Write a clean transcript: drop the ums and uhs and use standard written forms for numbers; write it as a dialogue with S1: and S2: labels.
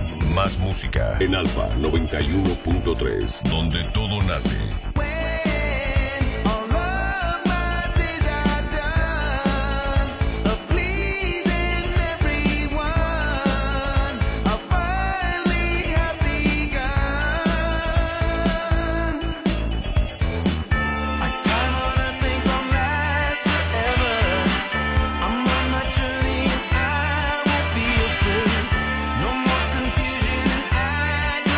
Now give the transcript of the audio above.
S1: Más música
S2: En Alfa 91.3.
S1: donde todo nace.